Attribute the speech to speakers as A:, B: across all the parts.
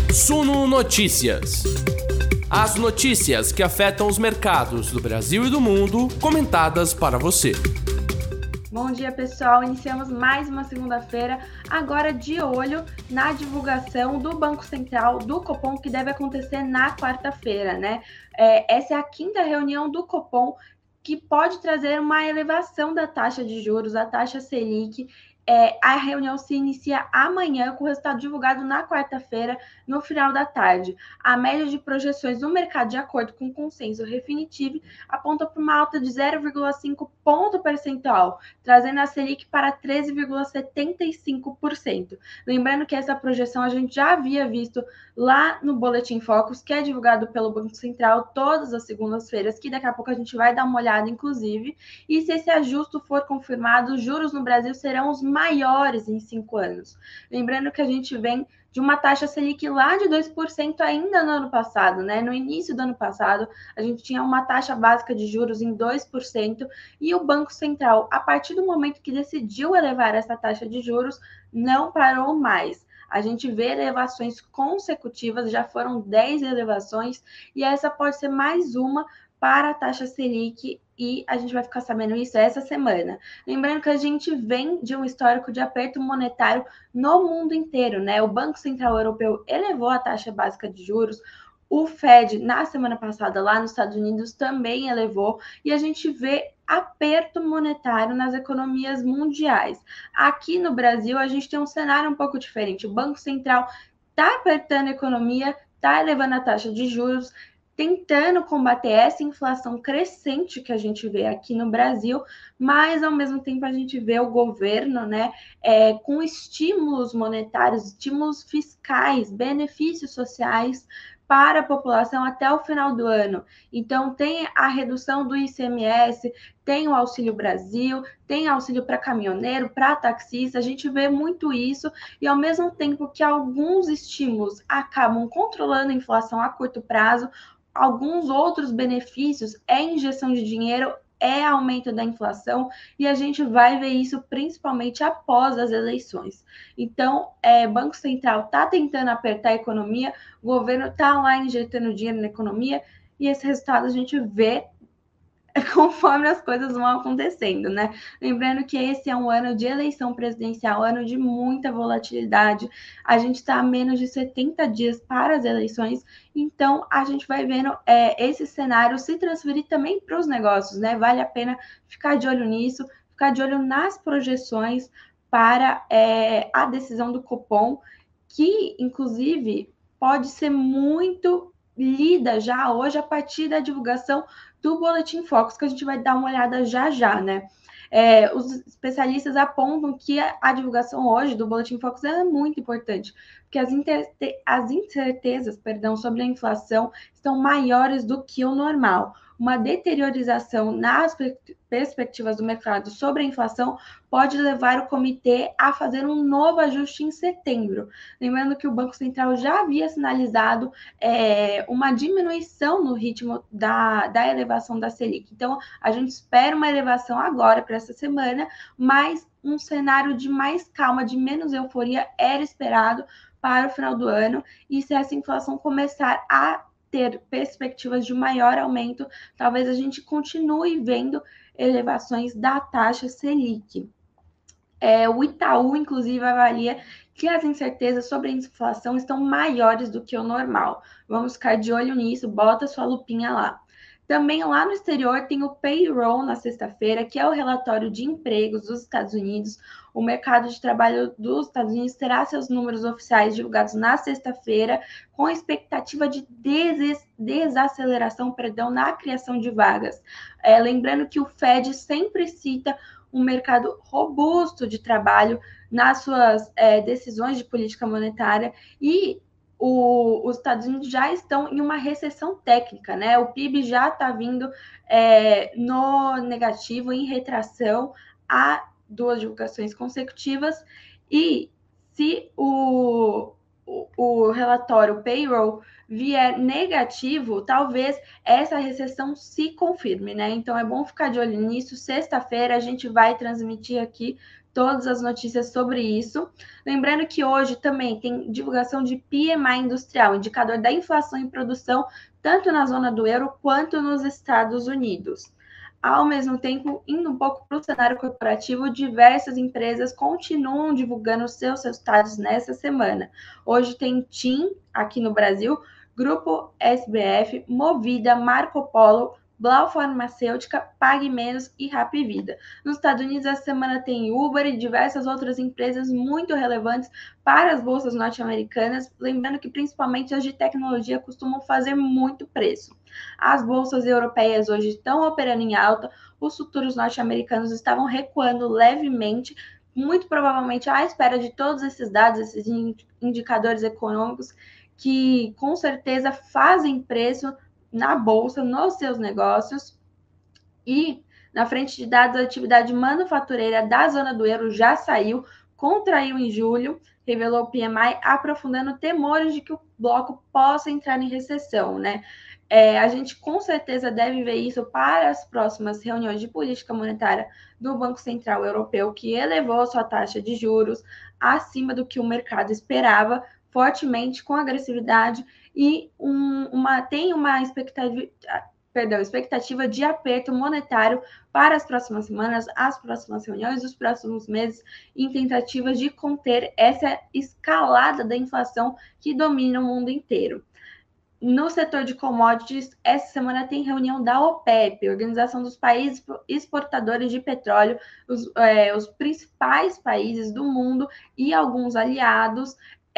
A: Suno Notícias. As notícias que afetam os mercados do Brasil e do mundo, comentadas para você.
B: Bom dia, pessoal. Iniciamos mais uma segunda-feira, agora de olho na divulgação do Banco Central, do Copom, que deve acontecer na quarta-feira, né? Essa é a quinta reunião do Copom, que pode trazer uma elevação da taxa de juros, a taxa Selic. A reunião se inicia amanhã, com o resultado divulgado na quarta-feira, no final da tarde. A média de projeções do mercado, de acordo com o consenso Refinitiv, aponta para uma alta de 0,5 ponto percentual, trazendo a Selic para 13,75%. Lembrando que essa projeção a gente já havia visto lá no Boletim Focus, que é divulgado pelo Banco Central todas as segundas-feiras, que daqui a pouco a gente vai dar uma olhada, inclusive. E se esse ajuste for confirmado, os juros no Brasil serão os maiores em 5 anos. Lembrando que a gente vem de uma taxa Selic lá de 2% ainda no ano passado, né? No início do ano passado, a gente tinha uma taxa básica de juros em 2%, e o Banco Central, a partir do momento que decidiu elevar essa taxa de juros, não parou mais. A gente vê elevações consecutivas, já foram 10 elevações, e essa pode ser mais uma para a taxa Selic, e a gente vai ficar sabendo isso essa semana. Lembrando que a gente vem de um histórico de aperto monetário no mundo inteiro, né? O Banco Central Europeu elevou a taxa básica de juros, o Fed, na semana passada, lá nos Estados Unidos, também elevou, e a gente vê aperto monetário nas economias mundiais. Aqui no Brasil, a gente tem um cenário um pouco diferente. O Banco Central está apertando a economia, está elevando a taxa de juros, tentando combater essa inflação crescente que a gente vê aqui no Brasil, mas ao mesmo tempo a gente vê o governo, né, com estímulos monetários, estímulos fiscais, benefícios sociais para a população até o final do ano. Então, tem a redução do ICMS, tem o Auxílio Brasil, tem auxílio para caminhoneiro, para taxista, a gente vê muito isso, e ao mesmo tempo que alguns estímulos acabam controlando a inflação a curto prazo, alguns outros benefícios é injeção de dinheiro, é aumento da inflação, e a gente vai ver isso principalmente após as eleições. Então, o Banco Central está tentando apertar a economia, o governo está lá injetando dinheiro na economia, e esse resultado a gente vê conforme as coisas vão acontecendo, né? Lembrando que esse é um ano de eleição presidencial, ano de muita volatilidade. A gente está a menos de 70 dias para as eleições, então a gente vai vendo esse cenário se transferir também para os negócios, né? Vale a pena ficar de olho nisso, ficar de olho nas projeções para a decisão do Copom, que, inclusive, pode ser muito lida já hoje a partir da divulgação do Boletim Focus, que a gente vai dar uma olhada já, né? Os especialistas apontam que a divulgação hoje do Boletim Focus é muito importante, porque as incertezas, sobre a inflação estão maiores do que o normal. Uma deteriorização nas perspectivas do mercado sobre a inflação pode levar o comitê a fazer um novo ajuste em setembro. Lembrando que o Banco Central já havia sinalizado uma diminuição no ritmo da elevação da Selic. Então, a gente espera uma elevação agora para essa semana, mas um cenário de mais calma, de menos euforia era esperado para o final do ano, e se essa inflação começar a ter perspectivas de maior aumento, talvez a gente continue vendo elevações da taxa Selic. O Itaú, inclusive, avalia que as incertezas sobre a inflação estão maiores do que o normal. Vamos ficar de olho nisso, bota sua lupinha lá. Também lá no exterior tem o Payroll na sexta-feira, que é o relatório de empregos dos Estados Unidos. O mercado de trabalho dos Estados Unidos terá seus números oficiais divulgados na sexta-feira, com expectativa de desaceleração, na criação de vagas. Lembrando que o Fed sempre cita um mercado robusto de trabalho nas suas decisões de política monetária, e os Estados Unidos já estão em uma recessão técnica, né? O PIB já está vindo no negativo, em retração, há 2 divulgações consecutivas, e se o relatório Payroll vier negativo, talvez essa recessão se confirme, né? Então é bom ficar de olho nisso. Sexta-feira a gente vai transmitir aqui todas as notícias sobre isso. Lembrando que hoje também tem divulgação de PMI industrial, indicador da inflação em produção, tanto na zona do euro quanto nos Estados Unidos. Ao mesmo tempo, indo um pouco para o cenário corporativo, diversas empresas continuam divulgando seus resultados nessa semana. Hoje tem TIM aqui no Brasil, Grupo SBF, Movida, Marco Polo, Blau Farmacêutica, Pague Menos e Rapvida. Nos Estados Unidos, essa semana tem Uber e diversas outras empresas muito relevantes para as bolsas norte-americanas, lembrando que principalmente as de tecnologia costumam fazer muito preço. As bolsas europeias hoje estão operando em alta, os futuros norte-americanos estavam recuando levemente, muito provavelmente à espera de todos esses dados, esses indicadores econômicos, que com certeza fazem preço na bolsa, nos seus negócios. E na frente de dados, a atividade manufatureira da zona do euro já saiu, contraiu em julho, revelou o PMI, aprofundando temores de que o bloco possa entrar em recessão, né? A gente com certeza deve ver isso para as próximas reuniões de política monetária do Banco Central Europeu, que elevou sua taxa de juros acima do que o mercado esperava, fortemente, com agressividade, e tem uma expectativa de aperto monetário para as próximas semanas, as próximas reuniões, os próximos meses, em tentativas de conter essa escalada da inflação que domina o mundo inteiro. No setor de commodities, essa semana tem reunião da OPEP, Organização dos Países Exportadores de Petróleo, os principais países do mundo e alguns aliados.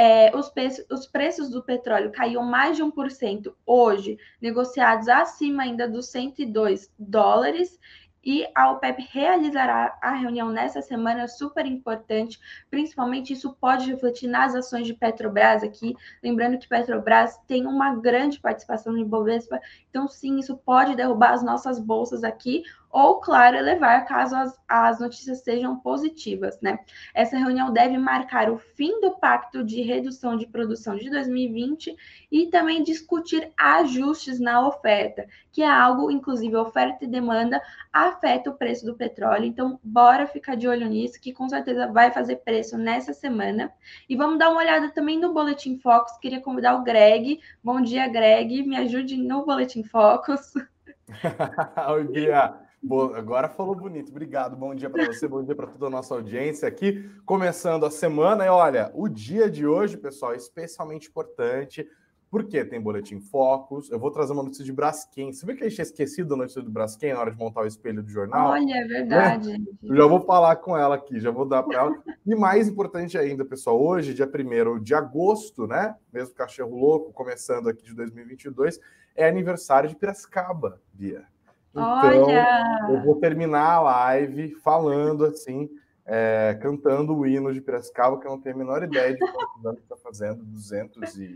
B: Os preços do petróleo caíram mais de 1% hoje, negociados acima ainda dos $102. E a OPEP realizará a reunião nessa semana, super importante, principalmente isso pode refletir nas ações de Petrobras aqui, lembrando que Petrobras tem uma grande participação no Ibovespa, então sim, isso pode derrubar as nossas bolsas aqui, ou, claro, elevar caso as notícias sejam positivas, né? Essa reunião deve marcar o fim do pacto de redução de produção de 2020 e também discutir ajustes na oferta, que é algo, inclusive, oferta e demanda afeta o preço do petróleo. Então, bora ficar de olho nisso, que com certeza vai fazer preço nessa semana. E vamos dar uma olhada também no Boletim Focus. Queria convidar o Greg. Bom dia, Greg. Me ajude no Boletim Focus.
C: Oi, Bia. Boa, agora falou bonito. Obrigado. Bom dia para você, bom dia para toda a nossa audiência aqui. Começando a semana, e olha, o dia de hoje, pessoal, é especialmente importante, porque tem Boletim Focus. Eu vou trazer uma notícia de Braskem. Você viu que a gente tinha esquecido da notícia do Braskem na hora de montar o espelho do jornal?
B: Olha, é verdade.
C: Né? Já vou falar com ela aqui, já vou dar para ela. E mais importante ainda, pessoal, hoje, dia 1º de agosto, né? Mesmo cachorro louco, começando aqui de 2022, é aniversário de Piracicaba, Bia. Então,
B: olha!
C: Eu vou terminar a live falando assim, cantando o hino de Piracicaba, que eu não tenho a menor ideia de quantos anos está fazendo, 200 e...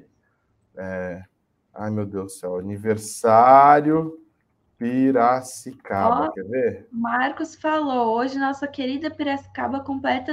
C: Ai, meu Deus do céu, aniversário Piracicaba, quer ver?
B: Marcos falou, hoje nossa querida Piracicaba completa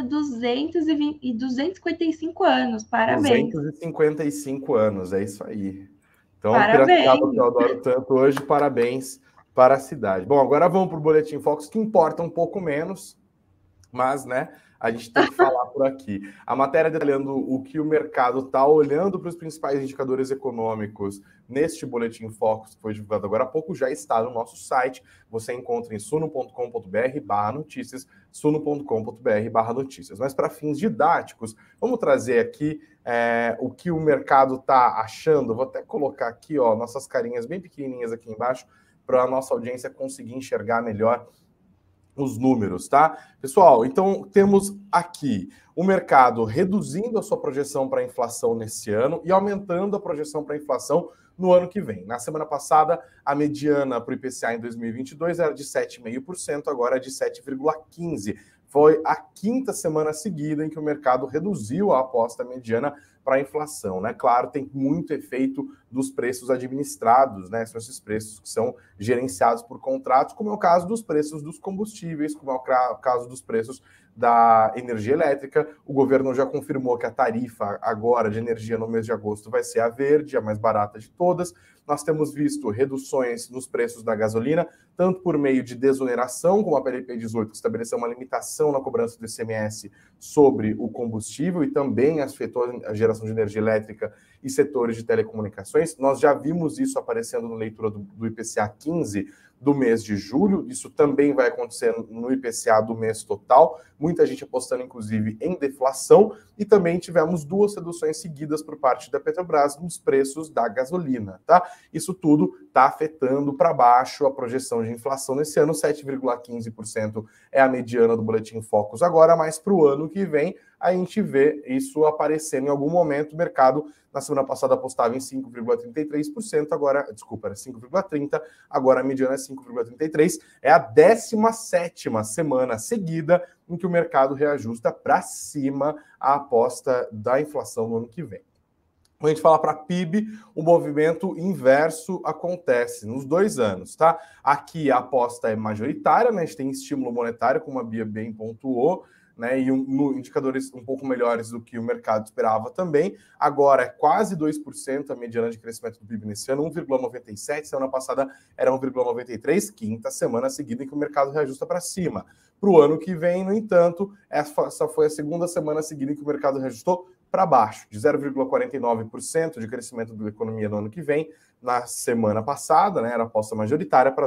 B: 255 anos, parabéns.
C: 255 anos, é isso aí. Então,
B: parabéns.
C: Piracicaba, que eu adoro tanto hoje, parabéns para a cidade. Bom, agora vamos para o Boletim Focus, que importa um pouco menos, mas, né, a gente tem que falar por aqui. A matéria detalhando o que o mercado está olhando para os principais indicadores econômicos neste Boletim Focus, que foi divulgado agora há pouco, já está no nosso site. Você encontra em suno.com.br/notícias, suno.com.br/notícias. Mas para fins didáticos, vamos trazer aqui o que o mercado está achando. Vou até colocar aqui, ó, nossas carinhas bem pequenininhas aqui embaixo, para a nossa audiência conseguir enxergar melhor os números, tá? Pessoal, então temos aqui o mercado reduzindo a sua projeção para a inflação nesse ano e aumentando a projeção para a inflação no ano que vem. Na semana passada, a mediana para o IPCA em 2022 era de 7,5%, agora é de 7,15%. Foi a quinta semana seguida em que o mercado reduziu a aposta mediana para a inflação, né? Claro, tem muito efeito dos preços administrados, né? São esses preços que são gerenciados por contratos, como é o caso dos preços dos combustíveis, como é o caso dos preços da energia elétrica. O governo já confirmou que a tarifa agora de energia no mês de agosto vai ser a verde, a mais barata de todas. Nós temos visto reduções nos preços da gasolina, tanto por meio de desoneração, como a PLP 18, que estabeleceu uma limitação na cobrança do ICMS sobre o combustível e também afetou a geração de energia elétrica e setores de telecomunicações. Nós já vimos isso aparecendo na leitura do IPCA 15 do mês de julho. Isso também vai acontecer no IPCA do mês total. Muita gente apostando, inclusive, em deflação. E também tivemos 2 reduções seguidas por parte da Petrobras nos preços da gasolina, tá? Isso tudo está afetando para baixo a projeção de inflação nesse ano. 7,15% é a mediana do Boletim Focus agora, mas para o ano que vem a gente vê isso aparecendo em algum momento. O mercado, na semana passada, apostava em 5,33%, agora, desculpa, era 5,30%, agora a mediana é 5,33%. É a 17ª semana seguida em que o mercado reajusta para cima a aposta da inflação no ano que vem. Quando a gente fala para PIB, o movimento inverso acontece nos 2 anos, tá? Aqui a aposta é majoritária, né? A gente tem estímulo monetário, como a Bia bem pontuou, né, e indicadores um pouco melhores do que o mercado esperava também. Agora é quase 2% a mediana de crescimento do PIB nesse ano, 1,97%, semana passada era 1,93%, quinta semana seguida em que o mercado reajusta para cima. Para o ano que vem, no entanto, essa foi a segunda semana seguida em que o mercado reajustou para baixo, de 0,49% de crescimento da economia no ano que vem. Na semana passada, né, era aposta majoritária para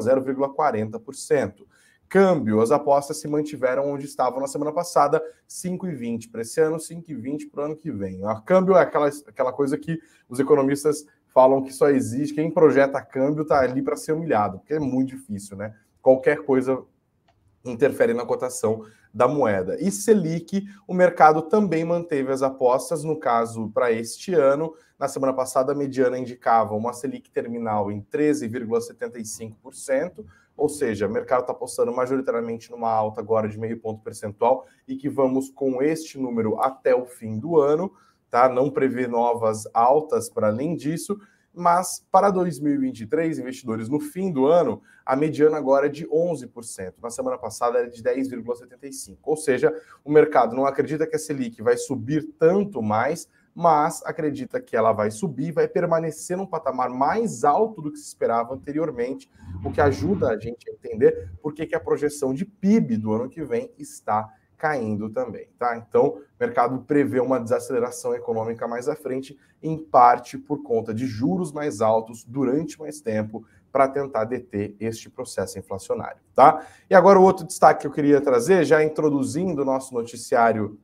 C: 0,40%. Câmbio, as apostas se mantiveram onde estavam na semana passada, 5,20 para esse ano, 5,20 para o ano que vem. O câmbio é aquela coisa que os economistas falam que só existe, quem projeta câmbio está ali para ser humilhado, porque é muito difícil, né? Qualquer coisa interfere na cotação da moeda. E Selic, o mercado também manteve as apostas, no caso, para este ano. Na semana passada, a mediana indicava uma Selic terminal em 13,75%, ou seja, o mercado está apostando majoritariamente numa alta agora de 0,5 ponto percentual e que vamos com este número até o fim do ano, tá? Não prevê novas altas para além disso, mas para 2023, investidores, no fim do ano, a mediana agora é de 11%. Na semana passada era de 10,75%. Ou seja, o mercado não acredita que a Selic vai subir tanto mais, mas acredita que ela vai subir, vai permanecer num patamar mais alto do que se esperava anteriormente, o que ajuda a gente a entender por que a projeção de PIB do ano que vem está caindo também, tá? Então, o mercado prevê uma desaceleração econômica mais à frente, em parte por conta de juros mais altos durante mais tempo, para tentar deter este processo inflacionário, tá? E agora o outro destaque que eu queria trazer, já introduzindo o nosso noticiário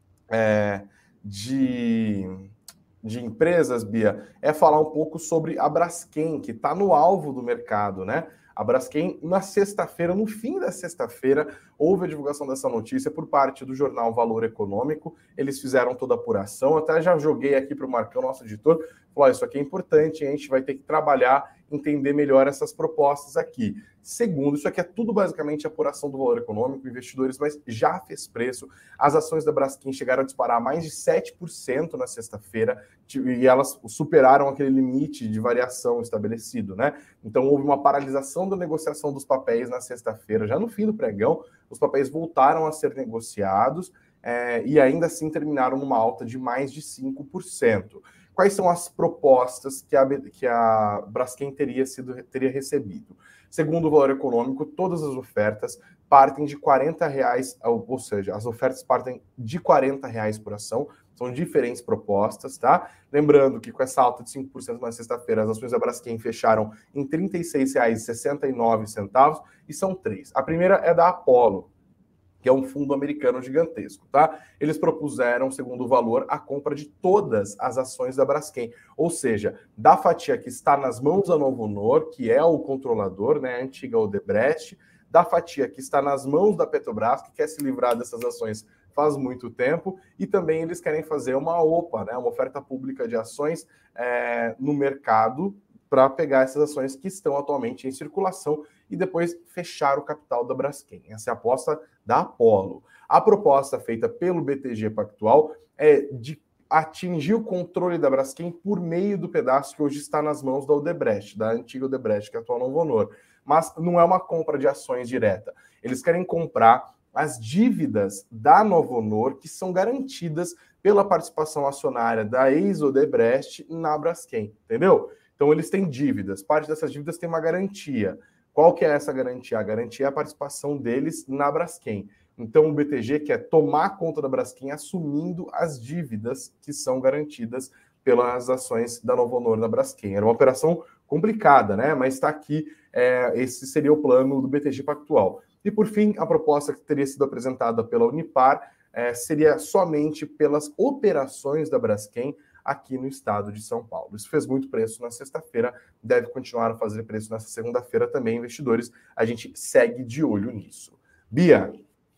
C: de empresas, Bia, é falar um pouco sobre a Braskem, que está no alvo do mercado, né? A Braskem, na sexta-feira, no fim da sexta-feira, houve a divulgação dessa notícia por parte do jornal Valor Econômico. Eles fizeram toda a apuração. Até já joguei aqui para o Marcão, nosso editor. Falou, isso aqui é importante, a gente vai ter que trabalhar, entender melhor essas propostas aqui. Segundo, isso aqui é tudo basicamente apuração do Valor Econômico, investidores, mas já fez preço. As ações da Braskem chegaram a disparar mais de 7% na sexta-feira e elas superaram aquele limite de variação estabelecido, né? Então houve uma paralisação da negociação dos papéis na sexta-feira, já no fim do pregão, os papéis voltaram a ser negociados e ainda assim terminaram numa alta de mais de 5%. Quais são as propostas que a Braskem teria recebido? Segundo o Valor Econômico, todas as ofertas partem de R$40, ou seja, as ofertas partem de R$40 por ação, são diferentes propostas, tá? Lembrando que com essa alta de 5% na sexta-feira, as ações da Braskem fecharam em R$ 36,69 e são 3. A primeira é da Apollo, que é um fundo americano gigantesco, tá? Eles propuseram, segundo o Valor, a compra de todas as ações da Braskem, ou seja, da fatia que está nas mãos da Novo Honor, que é o controlador, né, a antiga Odebrecht, da fatia que está nas mãos da Petrobras, que quer se livrar dessas ações faz muito tempo, e também eles querem fazer uma OPA, né, uma oferta pública de ações no mercado, para pegar essas ações que estão atualmente em circulação e depois fechar o capital da Braskem. Essa é a aposta da Apollo. A proposta feita pelo BTG Pactual é de atingir o controle da Braskem por meio do pedaço que hoje está nas mãos da Odebrecht, da antiga Odebrecht, que é a atual Novo Honor. Mas não é uma compra de ações direta. Eles querem comprar as dívidas da Novonor, que são garantidas pela participação acionária da ex-Odebrecht na Braskem, entendeu? Então, eles têm dívidas. Parte dessas dívidas tem uma garantia. Qual que é essa garantia? A garantia é a participação deles na Braskem. Então, o BTG quer tomar conta da Braskem assumindo as dívidas que são garantidas pelas ações da Novonor na Braskem. Era uma operação complicada, né? Mas está aqui, esse seria o plano do BTG Pactual. E, por fim, a proposta que teria sido apresentada pela Unipar seria somente pelas operações da Braskem aqui no estado de São Paulo. Isso fez muito preço na sexta-feira, deve continuar a fazer preço nessa segunda-feira também, investidores. A gente segue de olho nisso. Bia.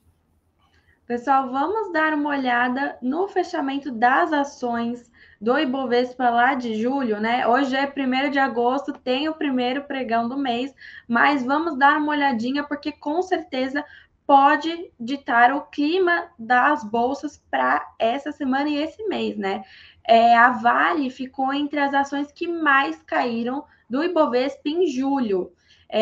B: Pessoal, vamos dar uma olhada no fechamento das ações do Ibovespa lá de julho, né? Hoje é 1º de agosto, tem o primeiro pregão do mês, mas vamos dar uma olhadinha porque com certeza pode ditar o clima das bolsas para essa semana e esse mês, né? A Vale ficou entre as ações que mais caíram do Ibovespa em julho.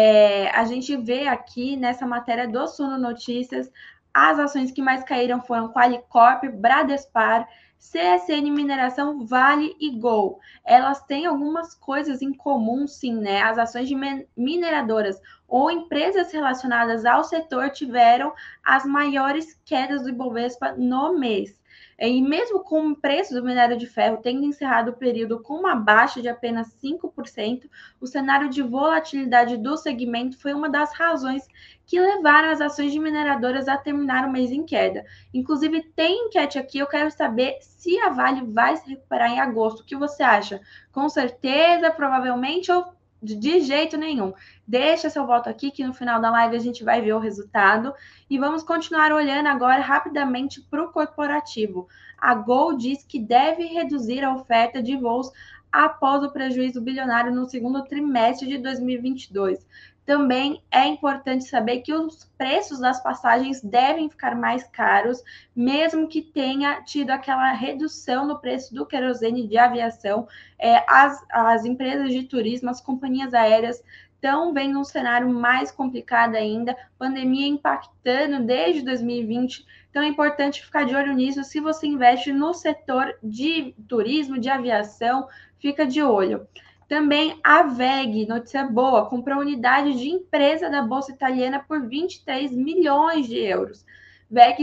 B: A gente vê aqui nessa matéria do Suno Notícias, as ações que mais caíram foram Qualicorp, Bradespar, CSN Mineração, Vale e Gol. Elas têm algumas coisas em comum, sim, né? As ações de mineradoras ou empresas relacionadas ao setor tiveram as maiores quedas do Ibovespa no mês. E mesmo com o preço do minério de ferro tendo encerrado o período com uma baixa de apenas 5%, o cenário de volatilidade do segmento foi uma das razões que levaram as ações de mineradoras a terminar o mês em queda. Inclusive, tem enquete aqui, eu quero saber se a Vale vai se recuperar em agosto. O que você acha? Com certeza, provavelmente ou de jeito nenhum? Deixa seu voto aqui que no final da live a gente vai ver o resultado. E vamos continuar olhando agora rapidamente para o corporativo. A Gol diz que deve reduzir a oferta de voos após o prejuízo bilionário no segundo trimestre de 2022. Também é importante saber que os preços das passagens devem ficar mais caros, mesmo que tenha tido aquela redução no preço do querosene de aviação. As empresas de turismo, as companhias aéreas estão vendo um cenário mais complicado ainda, pandemia impactando desde 2020, então é importante ficar de olho nisso. Se você investe no setor de turismo, de aviação, fica de olho. Também a WEG, notícia boa, comprou unidade de empresa da Bolsa Italiana por 23 milhões de euros. WEG,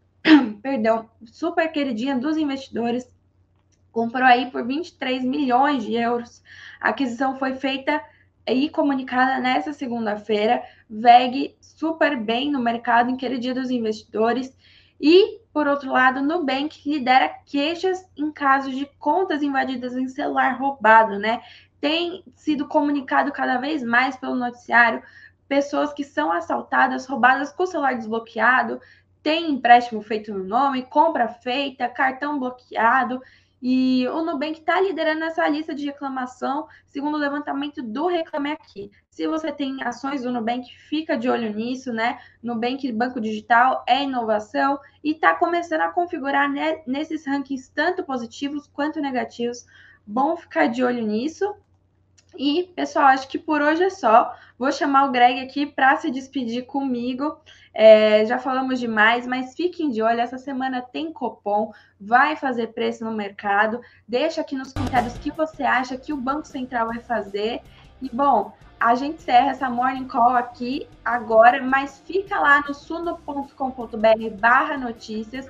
B: super queridinha dos investidores, comprou aí por 23 milhões de euros. A aquisição foi feita e comunicada nessa segunda-feira. WEG super bem no mercado, em queridinha dos investidores. E, por outro lado, Nubank lidera queixas em casos de contas invadidas em celular roubado, né? Tem sido comunicado cada vez mais pelo noticiário, pessoas que são assaltadas, roubadas com o celular desbloqueado, tem empréstimo feito no nome, compra feita, cartão bloqueado, e o Nubank está liderando essa lista de reclamação, segundo o levantamento do Reclame Aqui. Se você tem ações do Nubank, fica de olho nisso, né? Nubank, banco digital, é inovação e está começando a configurar nesses rankings tanto positivos quanto negativos. Bom ficar de olho nisso. E, pessoal, acho que por hoje é só. Vou chamar o Greg aqui para se despedir comigo. Já falamos demais, mas fiquem de olho. Essa semana tem Copom, vai fazer preço no mercado. Deixa aqui nos comentários o que você acha que o Banco Central vai fazer. E, bom, a gente encerra essa Morning Call aqui agora, mas fica lá no suno.com.br/notícias,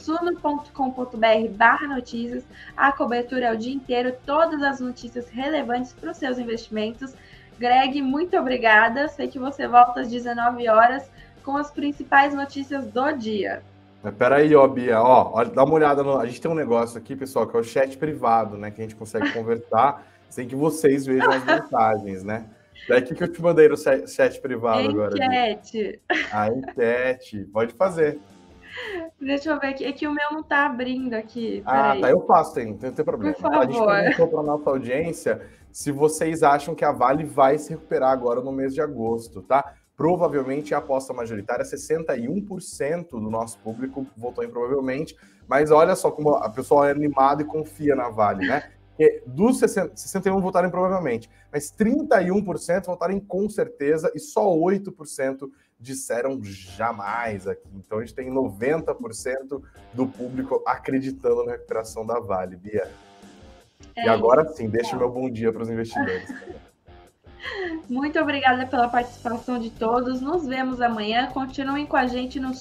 B: suno.com.br/notícias. A cobertura é o dia inteiro, todas as notícias relevantes para os seus investimentos. Greg, muito obrigada. Sei que você volta às 19 horas com as principais notícias do dia.
C: Peraí, ó, Bia, ó, dá uma olhada. A gente tem um negócio aqui, pessoal, que é o chat privado, né? Que a gente consegue conversar sem que vocês vejam as mensagens, né? Daí que eu te mandei no chat privado agora.
B: Enquete.
C: A enquete. Pode fazer.
B: Deixa eu ver aqui. É que o meu não tá abrindo aqui.
C: Tá. Eu faço, não tem problema.
B: Por favor.
C: A gente perguntou para a nossa audiência se vocês acham que a Vale vai se recuperar agora no mês de agosto, tá? Provavelmente a aposta majoritária, 61% do nosso público votou em provavelmente, mas olha só como a pessoa é animada e confia na Vale, né? Porque dos 61% votaram provavelmente, mas 31% votaram com certeza e só 8% disseram jamais aqui. Então a gente tem 90% do público acreditando na recuperação da Vale, Bia. E agora sim, deixa o meu bom dia para os investidores.
B: Muito obrigada pela participação de todos. Nos vemos amanhã. Continuem com a gente no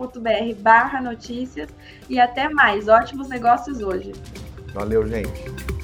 B: suno.com.br/notícias e até mais. Ótimos negócios hoje.
C: Valeu, gente.